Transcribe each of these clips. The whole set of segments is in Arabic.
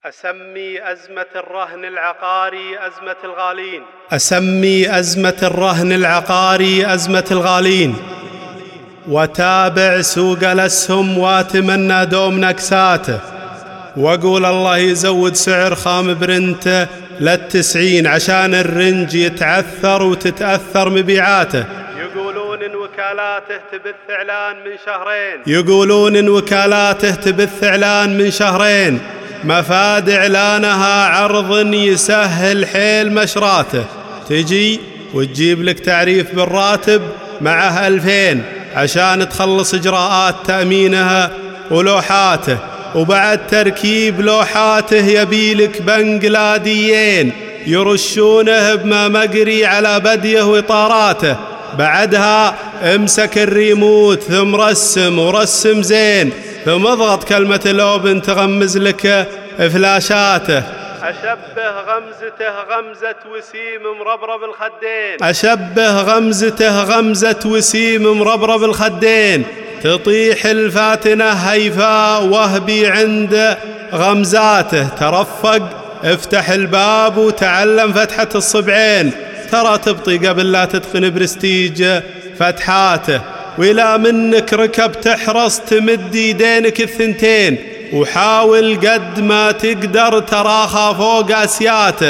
أسمي أزمة الرهن العقاري أزمة الغالين. أسمي أزمة الرهن العقاري أزمة الغالين، وتابع سوق الأسهم واتمنى دوم نكساته، وأقول الله يزود سعر خام برنته لل90 عشان الرنج يتعثر وتتأثر مبيعاته. يقولون إن وكالاته تبث إعلان من شهرين، يقولون إن وكالاته تبث إعلان من شهرين، مفاد إعلانها عرض يسهل حيل مشراته، تجي وتجيب لك تعريف بالراتب معه 2000 عشان تخلص إجراءات تأمينها ولوحاته، وبعد تركيب لوحاته يبيلك بنجلاديين يرشونه بما مقري على بديه وإطاراته، بعدها امسك الريموت ثم رسم ورسم زين، ثم اضغط كلمة الأوبن تغمز لك فلاشاته. أشبه غمزته غمزة وسيم مربرب الخدين، أشبه غمزته غمزة وسيم مربرب الخدين، تطيح الفاتنة هيفاء وهبي عند غمزاته، ترفق افتح الباب وتعلم فتحة الصبعين، ترى تبطي قبل لا تتقن برستيج فتحاته، وإلى منك ركب تحرص تمد يدينك الثنتين، وحاول قد ما تقدر تراخى فوق أسياته،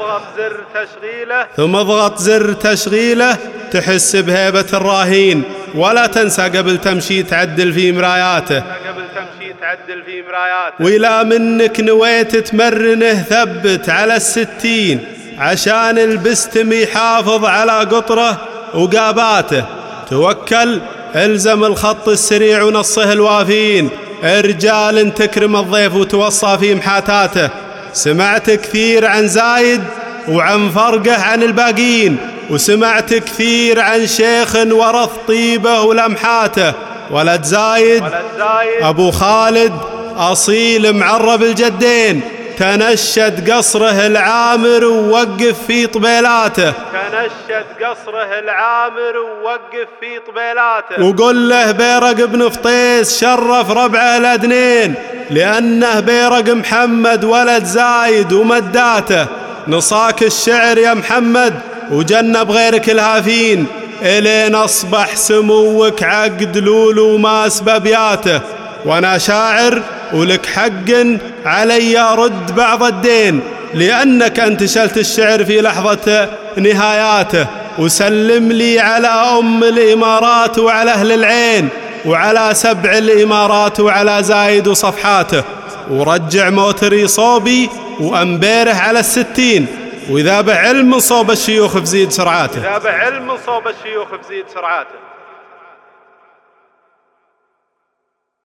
ثم اضغط زر تشغيله تحس بهيبة الراهين، ولا تنسى قبل تمشي تعدل في مراياته، وإلى منك نويت تمرنه ثبت على 60 عشان البستم يحافظ على قطره وقاباته، توكل الزم الخط السريع ونصه الوافين، رجال تكرم الضيف وتوصى في محاتاته. سمعت كثير عن زايد وعن فرقه عن الباقين، وسمعت كثير عن شيخ ورث طيبه ولمحاته، ولد زايد أبو خالد أصيل معرب الجدين، تنشد قصره العامر ووقف في طبيلاته، تنشد قصره العامر ووقف في طبيلاته، وقل له بيرق بن فطيس شرف ربعه الأدنين، لأنه بيرق محمد ولد زايد ومداته، نصاك الشعر يا محمد وجنب غيرك الهافين، إلين أصبح سموك عقد لولو ما أسبابياته، وأنا شاعر ولك حق علي رد بعض الدين، لأنك انتشلت الشعر في لحظة نهاياته، وسلم لي على أم الإمارات وعلى أهل العين وعلى 7 الإمارات وعلى زايد وصفحاته، ورجع موتري صوبي وأنبيره على 60، وإذا بعلم صوب الشيوخ بزيد سرعاته.